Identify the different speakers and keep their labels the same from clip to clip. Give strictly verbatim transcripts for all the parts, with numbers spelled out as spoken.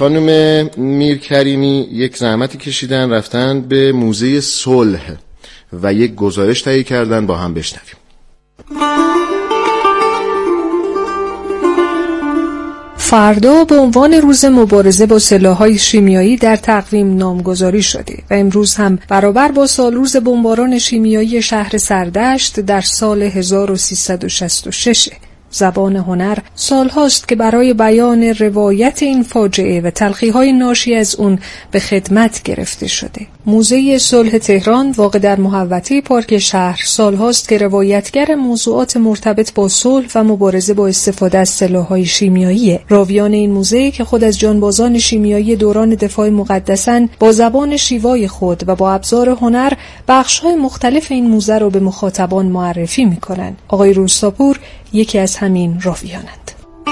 Speaker 1: خانم میرکریمی یک زحمتی کشیدن، رفتن به موزه صلح و یک گزارش تهیه کردن، با هم بشنویم.
Speaker 2: فردا به عنوان روز مبارزه با سلاح‌های شیمیایی در تقویم نامگذاری شده و امروز هم برابر با سالروز بمباران شیمیایی شهر سردشت در سال هزار و سیصد و شصت و شش. زبان هنر سالهاست که برای بیان روایت این فاجعه و تلخی‌های ناشی از اون به خدمت گرفته شده. موزه صلح تهران واقع در محوطه پارک شهر سالهاست که روایتگر موضوعات مرتبط با صلح و مبارزه با استفاده از سلاح‌های شیمیایی. راویان این موزه که خود از جانبازان شیمیایی دوران دفاع مقدسن، با زبان شیوای خود و با ابزار هنر بخش‌های مختلف این موزه رو به مخاطبان معرفی می‌کنند. آقای روستاپور یکی از همین راویانند.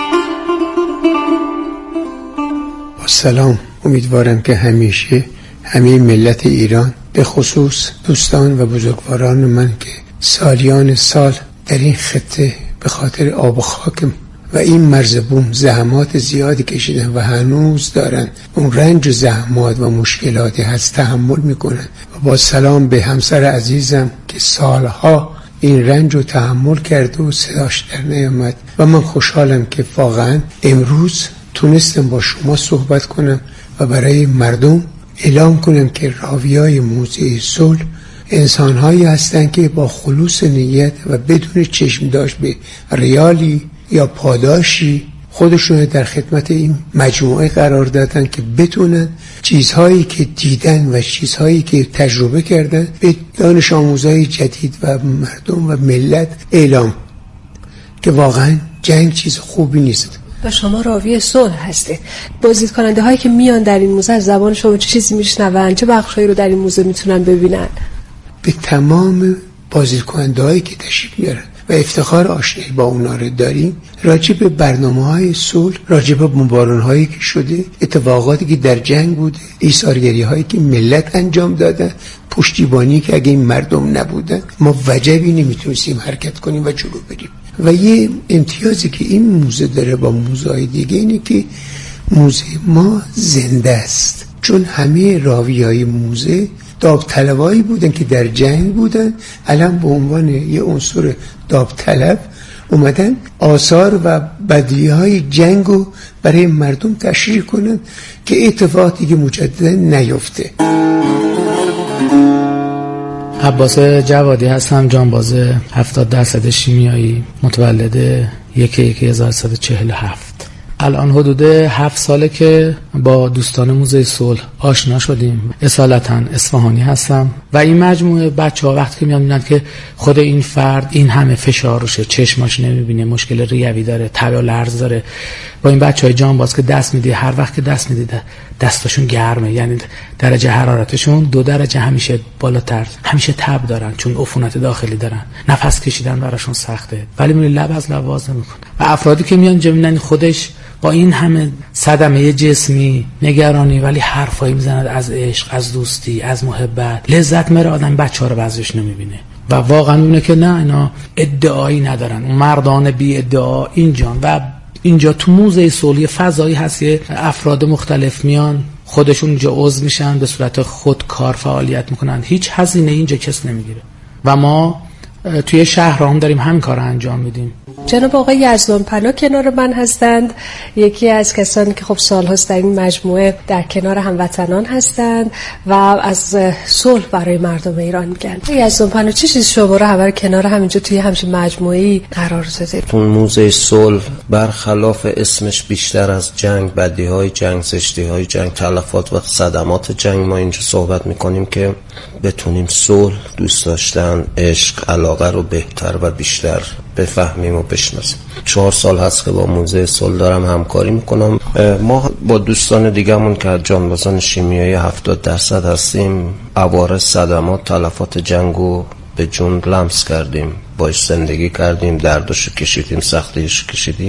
Speaker 3: با سلام، امیدوارم که همیشه همه ملت ایران، به خصوص دوستان و بزرگواران من که سالیان سال در این خطه به خاطر آب و خاک و این مرز بوم زحمات زیادی کشیدن و هنوز دارن اون رنج و زحمات و مشکلاتی هست تحمل میکنن. و با سلام به همسر عزیزم که سالها این رنج رو تحمل کرده و صداش در نیامد و من خوشحالم که واقعا امروز تونستم با شما صحبت کنم و برای مردم اعلام کنم که راویای موزه صلح انسان‌هایی هستند که با خلوص نیت و بدون چشم داشت به ریالی یا پاداشی خودشون در خدمت این مجموعه قرار دادن که بتونن چیزهایی که دیدن و چیزهایی که تجربه کردن به دانش آموزای جدید و مردم و ملت اعلام که واقعا جنگ چیز خوبی نیست.
Speaker 2: و شما راوی صلح هستید. بازدید کننده هایی که میان در این موزه از زبان شما چه چیزی میشنون؟ چه بخشایی رو در این موزه میتونن ببینن؟
Speaker 3: به تمام بازدید کننده هایی که تشریف میارن و افتخار آشنایی با اونا رو داریم، راجع به برنامه‌های صلح، راجع به بمباران‌هایی که شده، اتفاقاتی که در جنگ بوده، ایثارگری‌هایی که ملت انجام دادن، پشتیبانی که اگه این مردم نبودن ما وجبی نمیتونستیم حرکت کنیم و جلو بریم. و یه امتیازی که این موزه داره با موزه‌های دیگه اینه که موزه ما زنده است، چون همه راویای موزه داوطلبایی بودن که در جنگ بودن، الان به عنوان یه عنصر داوطلب اومدن آثار و بدیهی‌های جنگو برای مردم تشریح کنن که اتفاقی که مجددا نیفته.
Speaker 4: عباس جوادی هستم، جانباز هفتاد درصد شیمیایی، متولد یک یک هزار و سیصد و چهل و هفت. الان حدود هفت ساله که با دوستان موزه صلح آشنا شدیم. اصالتا اصفهانی هستم و این مجموعه بچه‌ها وقتی که میان میبینن که خود این فرد این همه فشار روشه، چشماش نمیبینه، مشکل ریوی داره، تب و لرز داره، با این بچهای جانباز که دست میده، هر وقت که دست میده دستاشون گرمه، یعنی درجه حرارتشون دو درجه همیشه بالاتر، همیشه تب دارن چون عفونت داخلی دارن، نفس کشیدن براشون سخته ولی میره لب از لب باز نمیکنه. و افرادی که میان اینجا میبینن خودش با این همه صدمه جسمی، نگرانی، ولی حرفایی میزند از عشق، از دوستی، از محبت، لذت میره. آدم بچه‌ها رو بعضیش نمیبینه و واقعا میبینه که نه، اینا ادعایی ندارن، اون مردان بی ادعا اینجان. و اینجا تو موزه صلح فضایی هست، افراد مختلف میان خودشون اینجا عضو میشن، به صورت خودکار فعالیت میکنن، هیچ هزینه اینجا کس نمیگیره و ما توی شهر هم داریم همین کار رو انجام میدیم.
Speaker 2: جناب آقای یزدان پناه کنار من هستند، یکی از کسانی که خب سالهاست در این مجموعه در کنار هموطنان هستند و از صلح برای مردم ایران میگن. یزدان پناه، چه چیز شما رو همه کنار همینجا توی همچین مجموعه‌ای قرار داده؟
Speaker 5: اون موزه صلح برخلاف اسمش بیشتر از جنگ، بدیهای جنگ، زشتیهای جنگ، تلفات و صدمات جنگ ما اینجا صحبت میکنیم که بتونیم صلح، دوست داشتن، عشق، علاقه رو بهتر و بیشتر بفهمیم و بشناسیم. چهار سال هست که با موزه صلح دارم همکاری میکنم. ما با دوستان دیگه‌مون که از جانبازان شیمیایی هفتاد درصد هستیم، عوارض، صدمات، تلفات جنگو به جون لمس کردیم، باش زندگی کردیم، دردشو کشیدیم، سختیشو کشیدیم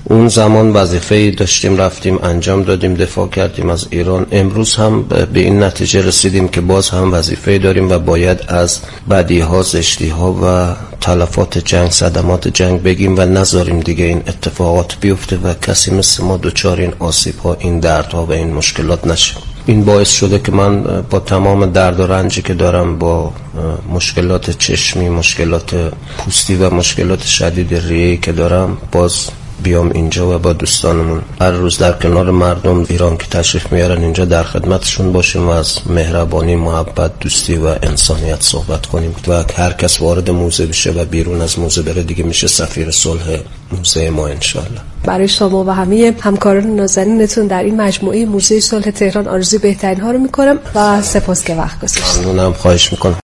Speaker 5: اون زمان وظیفه‌ای داشتیم رفتیم انجام دادیم، دفاع کردیم از ایران. امروز هم به این نتیجه رسیدیم که باز هم وظیفه‌ای داریم و باید از بدیها، زشتیها و تلفات جنگ، صدمات جنگ بگیم و نذاریم دیگه این اتفاقات بیفته و کسی مثل ما دوچار این آسیب‌ها، این دردها و این مشکلات نشه. این باعث شده که من با تمام درد و رنجی که دارم، با مشکلات چشمی، مشکلات پوستی و مشکلات شدید ریه‌ای که دارم، باز بیام اینجا و با دوستانمون هر روز در کنار مردم ایران که تشریف میارن اینجا در خدمتشون باشیم و از مهربانی، محبت، دوستی و انسانیت صحبت کنیم و هر کس وارد موزه بشه و بیرون از موزه بره دیگه میشه سفیر صلح موزه ما انشالله.
Speaker 2: برای شما و همه همکاران نازنینتون در این مجموعه موزه صلح تهران آرزوی بهترین ها رو میکنم و سپاس که وقت گذاشتید.
Speaker 5: ممنونم، خواهش میکنم.